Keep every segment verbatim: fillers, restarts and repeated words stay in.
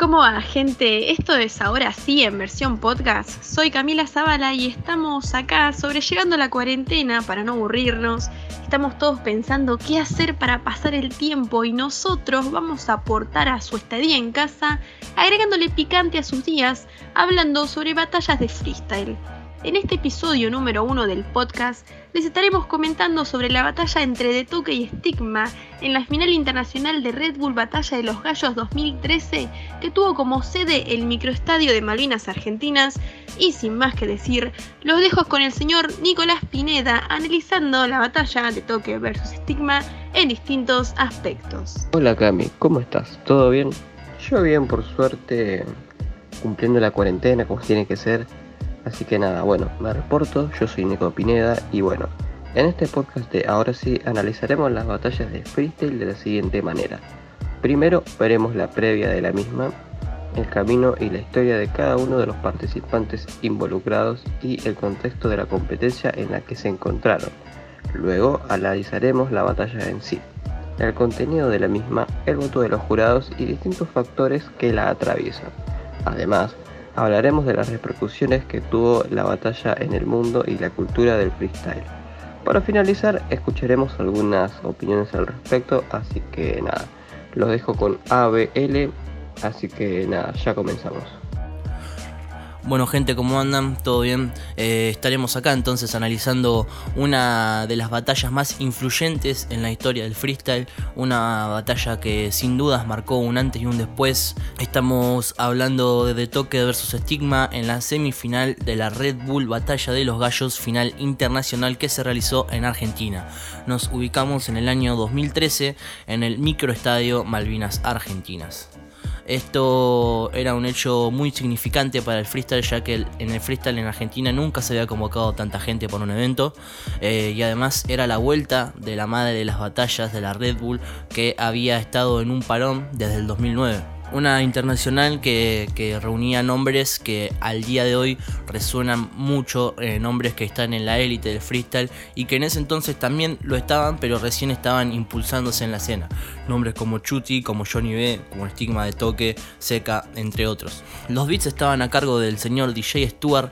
¿Cómo va, gente? Esto es Ahora Sí en versión podcast. Soy Camila Zavala y estamos acá sobrellevando la cuarentena para no aburrirnos. Estamos todos pensando qué hacer para pasar el tiempo y nosotros vamos a aportar a su estadía en casa, agregándole picante a sus días, hablando sobre batallas de freestyle. En este episodio número uno del podcast les estaremos comentando sobre la batalla entre De Toque y Stigma en la final internacional de Red Bull Batalla de los Gallos dos mil trece, que tuvo como sede el microestadio de Malvinas Argentinas. Y sin más que decir, los dejo con el señor Nicolás Pineda analizando la batalla De Toque versus Stigma en distintos aspectos. Hola Cami, ¿cómo estás? ¿Todo bien? Yo bien, por suerte, cumpliendo la cuarentena como tiene que ser. Así que nada, bueno, me reporto, yo soy Nico Pineda y bueno, en este podcast de Ahora Sí analizaremos las batallas de freestyle de la siguiente manera. Primero veremos la previa de la misma, el camino y la historia de cada uno de los participantes involucrados y el contexto de la competencia en la que se encontraron. Luego analizaremos la batalla en sí, el contenido de la misma, el voto de los jurados y distintos factores que la atraviesan. Además, hablaremos de las repercusiones que tuvo la batalla en el mundo y la cultura del freestyle. Para finalizar, escucharemos algunas opiniones al respecto, así que nada, los dejo con A B L, así que nada, ya comenzamos. Bueno, gente, ¿cómo andan? ¿Todo bien? Eh, estaremos acá entonces analizando una de las batallas más influyentes en la historia del freestyle, una batalla que sin dudas marcó un antes y un después. Estamos hablando de De Toque versus Stigma en la semifinal de la Red Bull Batalla de los Gallos final internacional que se realizó en Argentina. Nos ubicamos en el año dos mil trece en el microestadio Malvinas Argentinas. Esto era un hecho muy significante para el freestyle, ya que en el freestyle en Argentina nunca se había convocado tanta gente por un evento, eh, y además era la vuelta de la madre de las batallas de la Red Bull, que había estado en un parón desde el dos mil nueve. Una internacional que, que reunía nombres que al día de hoy resuenan mucho, eh, nombres que están en la élite del freestyle y que en ese entonces también lo estaban, pero recién estaban impulsándose en la escena. Nombres como Chuti, como Johnny B, como Stigma, De Toque, Seca, entre otros. Los beats estaban a cargo del señor D J Stuart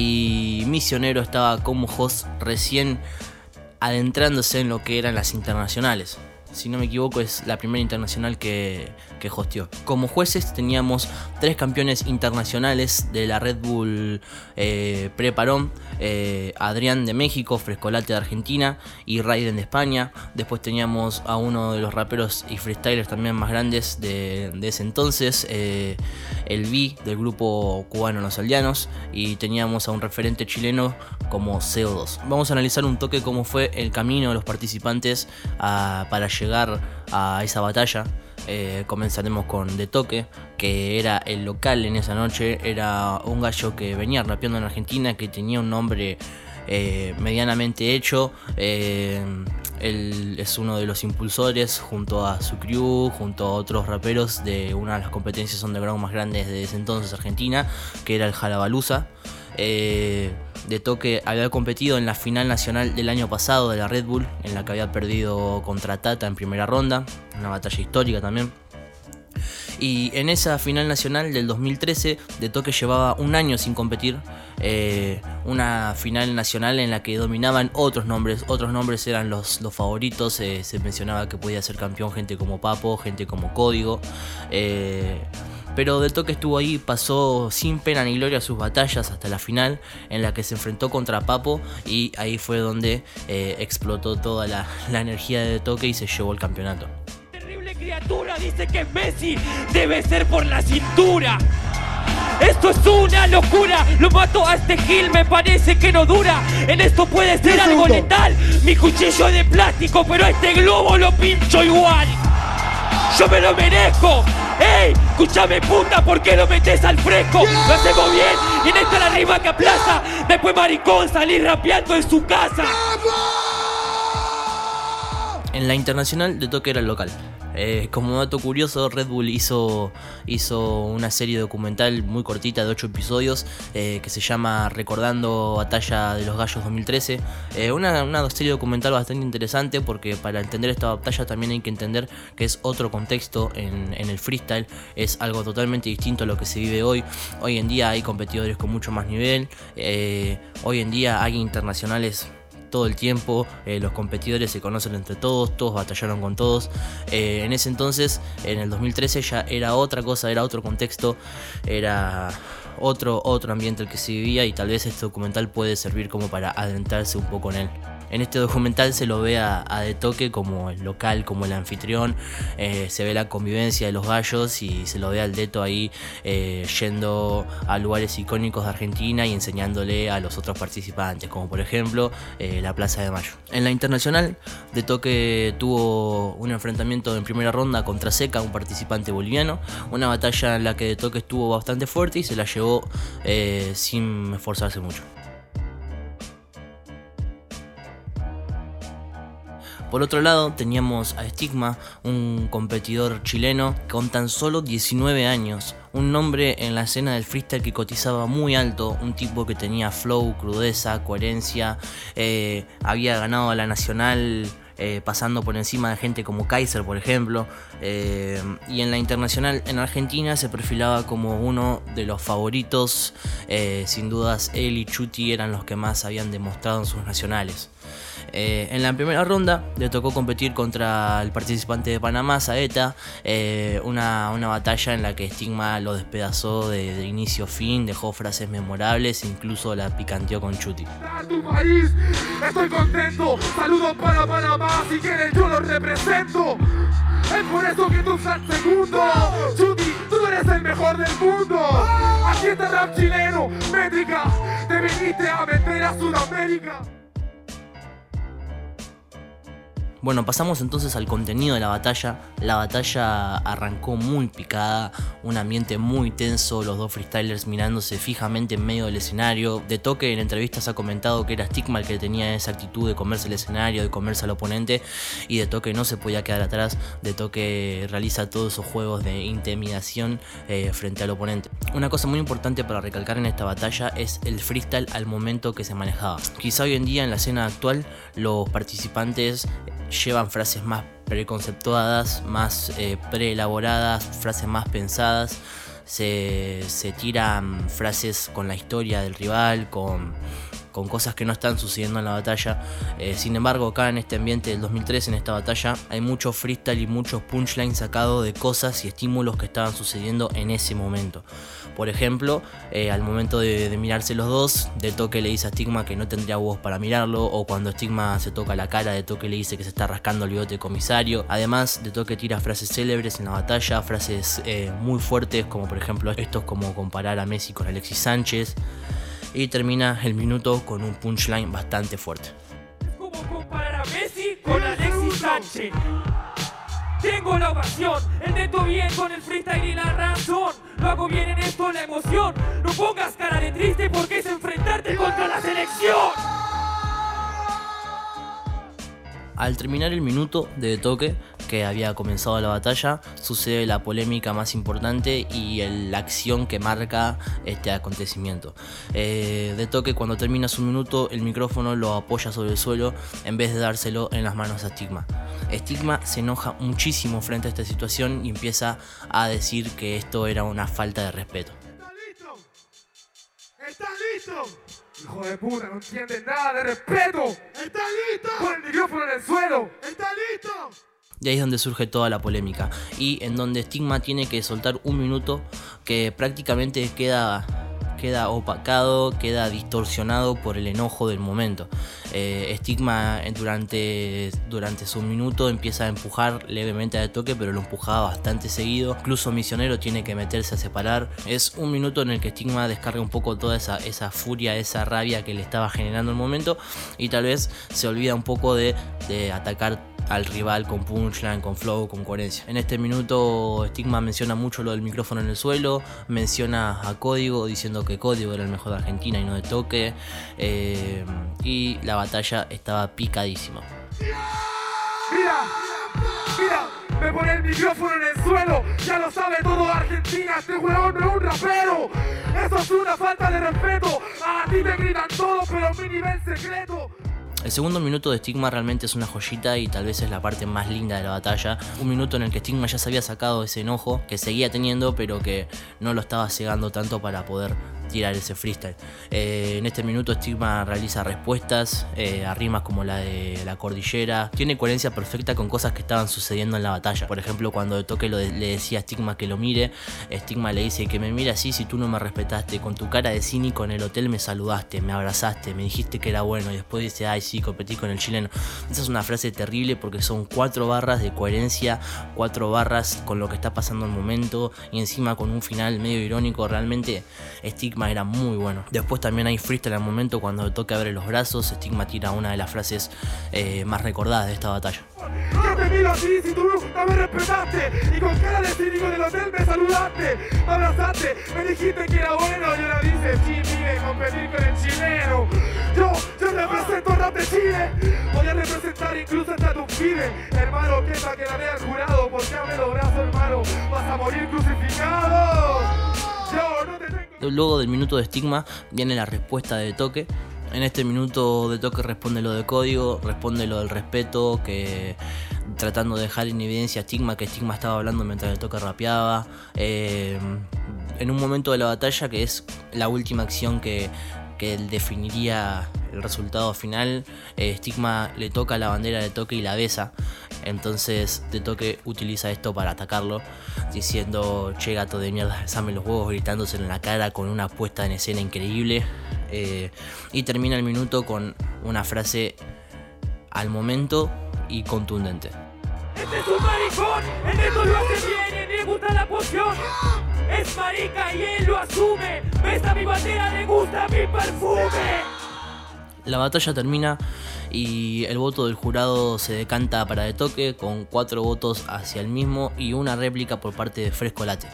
y Misionero estaba como host, recién adentrándose en lo que eran las internacionales. Si no me equivoco, es la primera internacional que, que hosteó. Como jueces teníamos tres campeones internacionales de la Red Bull eh, Preparón, eh, Adrián de México, Frescolate de Argentina y Raiden de España. Después teníamos a uno de los raperos y freestylers también más grandes de, de ese entonces, eh, el B del grupo cubano Los Aldeanos, y teníamos a un referente chileno como C O dos. Vamos a analizar un toque cómo fue el camino de los participantes a, para llegar a esa batalla. Eh, comenzaremos con De Toque, que era el local en esa noche. Era un gallo que venía rapeando en Argentina, que tenía un nombre eh, medianamente hecho. Eh, él es uno de los impulsores junto a su crew, junto a otros raperos de una de las competencias underground más grandes de ese entonces Argentina, que era el Jalabaluza. Eh, De Toque había competido en la final nacional del año pasado de la Red Bull, en la que había perdido contra Tata en primera ronda, una batalla histórica también. Y en esa final nacional del dos mil trece, De Toque llevaba un año sin competir, eh, una final nacional en la que dominaban otros nombres, otros nombres eran los, los favoritos, eh, se mencionaba que podía ser campeón gente como Papo, gente como Código, eh, pero De Toque estuvo ahí, pasó sin pena ni gloria sus batallas hasta la final, en la que se enfrentó contra Papo, y ahí fue donde eh, explotó toda la, la energía de De Toque y se llevó el campeonato. Terrible criatura dice que Messi debe ser por la cintura. Esto es una locura, lo mato a este Gil, me parece que no dura. En esto puede ser algo letal, mi cuchillo es de plástico, pero este globo lo pincho igual. Yo me lo merezco. ¡Ey! Escúchame, puta, ¿por qué lo metes al fresco? Lo hacemos bien y en esta la rima que aplaza. Después maricón salir rapeando en su casa. En la internacional, De Toque era el local. Eh, como dato curioso, Red Bull hizo, hizo una serie documental muy cortita de ocho episodios eh, que se llama Recordando Batalla de los Gallos dos mil trece. Eh, una, una serie documental bastante interesante porque para entender esta batalla también hay que entender que es otro contexto en, en el freestyle. Es algo totalmente distinto a lo que se vive hoy. Hoy en día hay competidores con mucho más nivel. Eh, hoy en día hay internacionales todo el tiempo, eh, los competidores se conocen entre todos, todos batallaron con todos. Eh, en ese entonces, en el dos mil trece, ya era otra cosa, era otro contexto, era otro, otro ambiente el que se vivía, y tal vez este documental puede servir como para adentrarse un poco en él. En este documental se lo ve a, a De Toque como el local, como el anfitrión, eh, se ve la convivencia de los gallos y se lo ve al Deto ahí eh, yendo a lugares icónicos de Argentina y enseñándole a los otros participantes, como por ejemplo eh, la Plaza de Mayo. En la internacional, De Toque tuvo un enfrentamiento en primera ronda contra Seca, un participante boliviano, una batalla en la que De Toque estuvo bastante fuerte y se la llevó eh, sin esforzarse mucho. Por otro lado, teníamos a Stigma, un competidor chileno con tan solo diecinueve años, un nombre en la escena del freestyle que cotizaba muy alto, un tipo que tenía flow, crudeza, coherencia, eh, había ganado a la nacional eh, pasando por encima de gente como Kaiser, por ejemplo, eh, y en la internacional en Argentina se perfilaba como uno de los favoritos, eh, sin dudas él y Chuti eran los que más habían demostrado en sus nacionales. Eh, en la primera ronda le tocó competir contra el participante de Panamá, Saeta, eh, una, una batalla en la que Stigma lo despedazó de, de inicio a fin, dejó frases memorables e incluso la picanteó con Chuti. Tu país, estoy contento, saludos para Panamá, si quieres yo lo represento. Es por eso que tú estás segundo, Chuti, tú eres el mejor del mundo. Aquí está el rap chileno, métrica, te viniste a meter a Sudamérica. Bueno, pasamos entonces al contenido de la batalla. La batalla arrancó muy picada, un ambiente muy tenso, los dos freestylers mirándose fijamente en medio del escenario. De Toque en entrevistas ha comentado que era Stigma el que tenía esa actitud de comerse el escenario, de comerse al oponente, y De Toque no se podía quedar atrás. De Toque realiza todos esos juegos de intimidación eh, frente al oponente. Una cosa muy importante para recalcar en esta batalla es el freestyle al momento que se manejaba. Quizá hoy en día en la escena actual los participantes llevan frases más preconceptuadas, más eh, preelaboradas, frases más pensadas, se, se tiran frases con la historia del rival, con, con cosas que no están sucediendo en la batalla. Eh, sin embargo, acá en este ambiente del dos mil tres, en esta batalla, hay mucho freestyle y muchos punchlines sacados de cosas y estímulos que estaban sucediendo en ese momento. Por ejemplo, eh, al momento de, de mirarse los dos, De Toque le dice a Stigma que no tendría huevos para mirarlo, o cuando Stigma se toca la cara, De Toque le dice que se está rascando el bigote de comisario. Además, De Toque tira frases célebres en la batalla, frases eh, muy fuertes, como por ejemplo estos, como comparar a Messi con Alexis Sánchez, y termina el minuto con un punchline bastante fuerte. Es como comparar a Messi con Alexis Sánchez. Tengo la ovación, el neto bien con el freestyle y la razón. Lo hago bien en esto, la emoción. No pongas cara de triste porque es enfrentarte contra la selección. Al terminar el minuto de De Toque, que había comenzado la batalla, sucede la polémica más importante y el, la acción que marca este acontecimiento. Eh, De Toque, cuando termina su minuto, el micrófono lo apoya sobre el suelo en vez de dárselo en las manos a Stigma. Stigma se enoja muchísimo frente a esta situación y empieza a decir que esto era una falta de respeto. ¿Estás listo? ¿Estás listo? Hijo de puta, no entiendes nada de respeto. ¿Estás listo? Pon el micrófono en el suelo. ¿Estás listo? Y ahí es donde surge toda la polémica y en donde Stigma tiene que soltar un minuto que prácticamente queda, queda opacado, queda distorsionado por el enojo del momento. Eh, Stigma durante, durante su minuto empieza a empujar levemente a De Toque, pero lo empujaba bastante seguido. Incluso Misionero tiene que meterse a separar. Es un minuto en el que Stigma descarga un poco toda esa, esa furia, esa rabia que le estaba generando el momento, y tal vez se olvida un poco de, de atacar al rival con punchline, con flow, con coherencia. En este minuto Stigma menciona mucho lo del micrófono en el suelo, menciona a Código diciendo que Código era el mejor de Argentina y no De Toque, eh, y la batalla estaba picadísima. Mira, mira, me pone el micrófono en el suelo. Ya lo sabe todo Argentina, este huevón no es un rapero. Eso es una falta de respeto. A ti te gritan todo, pero mi nivel secreto. El segundo minuto de Stigma realmente es una joyita y tal vez es la parte más linda de la batalla. Un minuto en el que Stigma ya se había sacado ese enojo que seguía teniendo, pero que no lo estaba cegando tanto para poder tirar ese freestyle. Eh, en este minuto Stigma realiza respuestas eh, a rimas como la de la cordillera. Tiene coherencia perfecta con cosas que estaban sucediendo en la batalla. Por ejemplo, cuando de Toque lo de, le decía a Stigma que lo mire, Stigma le dice que me mire así si tú no me respetaste. Con tu cara de cínico en el hotel me saludaste, me abrazaste, me dijiste que era bueno. Y después dice, ay sí, competí con el chileno. Esa es una frase terrible porque son cuatro barras de coherencia, cuatro barras con lo que está pasando en el momento y encima con un final medio irónico. Realmente Stigma era muy bueno. Después también hay freestyle al momento cuando le toca abre los brazos. Stigma tira una de las frases eh, más recordadas de esta batalla. Yo te miro así si tú no me respetaste y con cara de cínico del hotel me saludaste, me abrazaste, me dijiste que era bueno y ahora dices, sí, mire, competir con el chileno. Yo, yo represento rap de Chile, voy a representar incluso hasta tus pibes. Hermano, que pa' que la vea el jurado, porque abre los brazos, hermano, vas a morir crucificado. Yo no te tengo... Luego del minuto de Stigma viene la respuesta de Toque. En este minuto de Toque responde lo de código, responde lo del respeto, que tratando de dejar en evidencia a Stigma, que Stigma estaba hablando mientras el Toque rapeaba. Eh, en un momento de la batalla que es la última acción que, que definiría el resultado final, eh, Stigma le toca la bandera de Toque y la besa. Entonces de Toque utiliza esto para atacarlo, diciendo, che gato de mierda, alzame los huevos, gritándoselo en la cara con una puesta en escena increíble. Eh, y termina el minuto con una frase al momento y contundente. Este es un maricón, en esto lo hace bien, le gusta la poción. Es marica y él lo asume, besa mi bandera, le gusta mi perfume. La batalla termina y el voto del jurado se decanta para de Toque con cuatro votos hacia el mismo y una réplica por parte de Fresco Latte.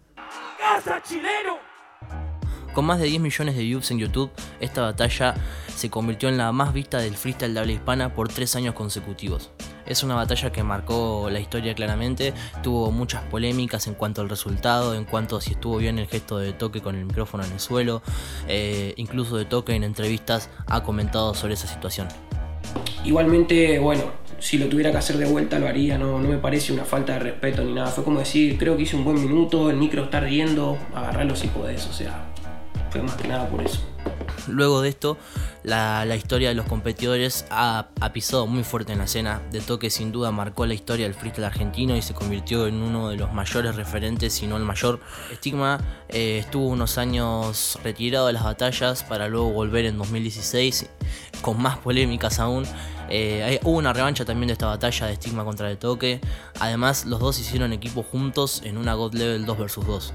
¡Casa chileno! Con más de diez millones de views en YouTube, esta batalla se convirtió en la más vista del freestyle de habla hispana por tres años consecutivos. Es una batalla que marcó la historia claramente, tuvo muchas polémicas en cuanto al resultado, en cuanto a si estuvo bien el gesto de Toque con el micrófono en el suelo, eh, incluso de Toque en entrevistas ha comentado sobre esa situación. Igualmente, bueno, si lo tuviera que hacer de vuelta lo haría, no, no me parece una falta de respeto ni nada, fue como decir, creo que hice un buen minuto, el micro está riendo, agarrarlo si podés, o sea, fue más que nada por eso. Luego de esto, la, la historia de los competidores ha, ha pisado muy fuerte en la escena. De Toque sin duda marcó la historia del freestyle argentino y se convirtió en uno de los mayores referentes, si no el mayor. Stigma eh, estuvo unos años retirado de las batallas para luego volver en dos mil dieciséis con más polémicas aún. Eh, hubo una revancha también de esta batalla de Stigma contra De Toque. Además, los dos hicieron equipo juntos en una God Level dos versus dos.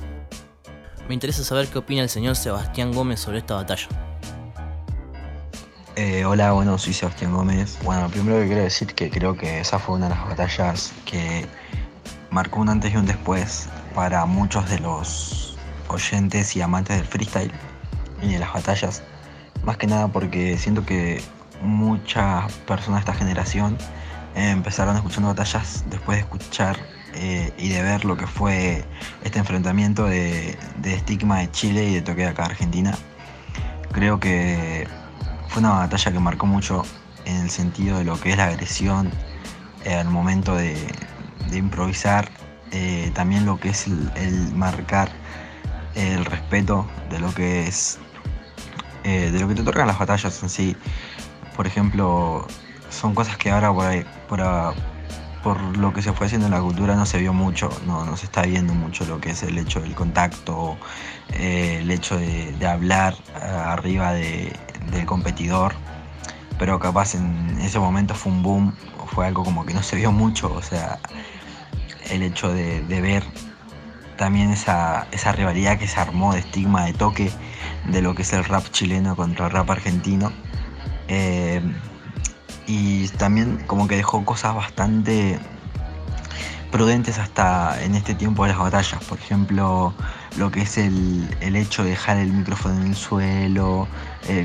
Me interesa saber qué opina el señor Sebastián Gómez sobre esta batalla. Eh, hola, bueno, soy Sebastián Gómez. Bueno, primero que quiero decir que creo que esa fue una de las batallas que marcó un antes y un después para muchos de los oyentes y amantes del freestyle y de las batallas. Más que nada porque siento que muchas personas de esta generación eh, empezaron escuchando batallas después de escuchar eh, y de ver lo que fue este enfrentamiento de, de Stigma de Chile y de Toque de acá de Argentina. Creo que fue una batalla que marcó mucho en el sentido de lo que es la agresión eh, al momento de, de improvisar, eh, también lo que es el, el marcar eh, el respeto de lo que es eh, de lo que te otorgan las batallas en sí. Por ejemplo, son cosas que ahora por, ahí, por, a, por lo que se fue haciendo en la cultura no se vio mucho, no, no se está viendo mucho lo que es el hecho del contacto, eh, el hecho de, de hablar uh, arriba de, del competidor, pero capaz en ese momento fue un boom, fue algo como que no se vio mucho, o sea, el hecho de, de ver también esa, esa rivalidad que se armó de Stigma de Toque, de lo que es el rap chileno contra el rap argentino. Eh, y también como que dejó cosas bastante prudentes hasta en este tiempo de las batallas. Por ejemplo, lo que es el, el hecho de dejar el micrófono en el suelo, el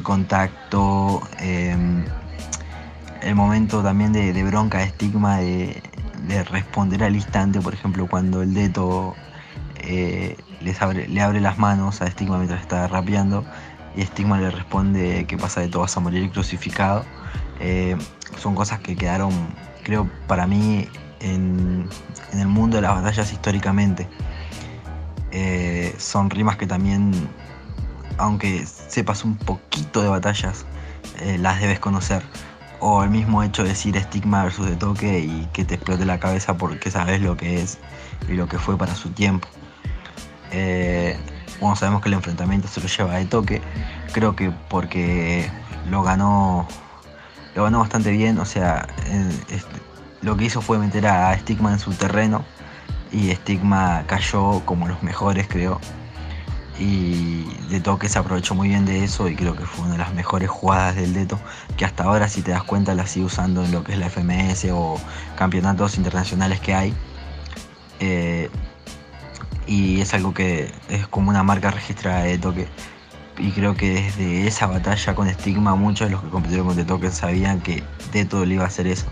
contacto, eh, el momento también de, de bronca, de Stigma, de, de responder al instante. Por ejemplo, cuando el Deto eh, les abre, le abre las manos a Stigma mientras está rapeando y Stigma le responde: ¿qué pasa, Deto? Vas a morir crucificado. Eh, son cosas que quedaron, creo, para mí en, en el mundo de las batallas históricamente. Eh, son rimas que también, aunque sepas un poquito de batallas, eh, las debes conocer. O el mismo hecho de decir Stigma versus De Toque y que te explote la cabeza porque sabes lo que es y lo que fue para su tiempo. Eh, bueno, sabemos que el enfrentamiento se lo lleva De Toque, creo que porque lo ganó, lo ganó bastante bien. O sea, eh, este, lo que hizo fue meter a Stigma en su terreno y Stigma cayó como los mejores, creo. Y De Toque se aprovechó muy bien de eso y creo que fue una de las mejores jugadas del Deto, que hasta ahora, si te das cuenta, la sigue usando en lo que es la F M S o campeonatos internacionales que hay. Eh, y es algo que es como una marca registrada de De Toque. Y creo que desde esa batalla con Stigma, muchos de los que compitieron con De Toque sabían que Deto le iba a hacer eso.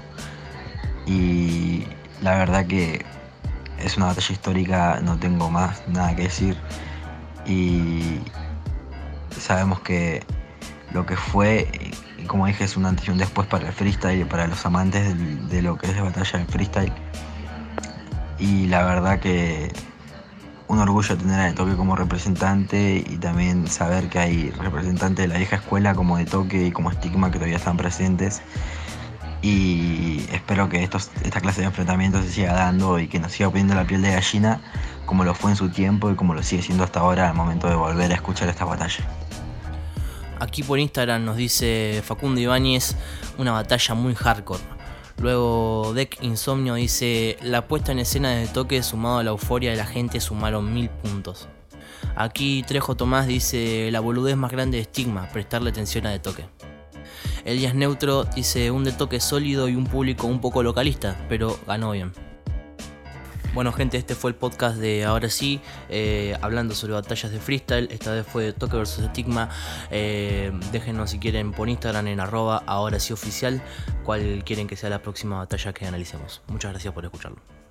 Y la verdad que es una batalla histórica, no tengo más nada que decir. Y sabemos que lo que fue, y como dije, es un antes y un después para el freestyle y para los amantes de, de lo que es la batalla del freestyle. Y la verdad que un orgullo tener a De Toque como representante y también saber que hay representantes de la vieja escuela como De Toque y como Stigma que todavía están presentes. Y espero que estos, esta clase de enfrentamientos se siga dando y que nos siga poniendo la piel de gallina como lo fue en su tiempo y como lo sigue siendo hasta ahora al momento de volver a escuchar esta batalla. Aquí por Instagram nos dice Facundo Ibáñez: una batalla muy hardcore. Luego Deck Insomnio dice: la puesta en escena de Toque sumado a la euforia de la gente sumaron mil puntos. Aquí Trejo Tomás dice: la boludez más grande de Stigma, prestarle atención a De Toque. Elías Neutro dice: un De Toque sólido y un público un poco localista, pero ganó bien. Bueno, gente, este fue el podcast de Ahora Sí, eh, hablando sobre batallas de freestyle. Esta vez fue De Toque versus Stigma. Eh, déjenos si quieren por Instagram en arroba ahora sí oficial cuál quieren que sea la próxima batalla que analicemos. Muchas gracias por escucharlo.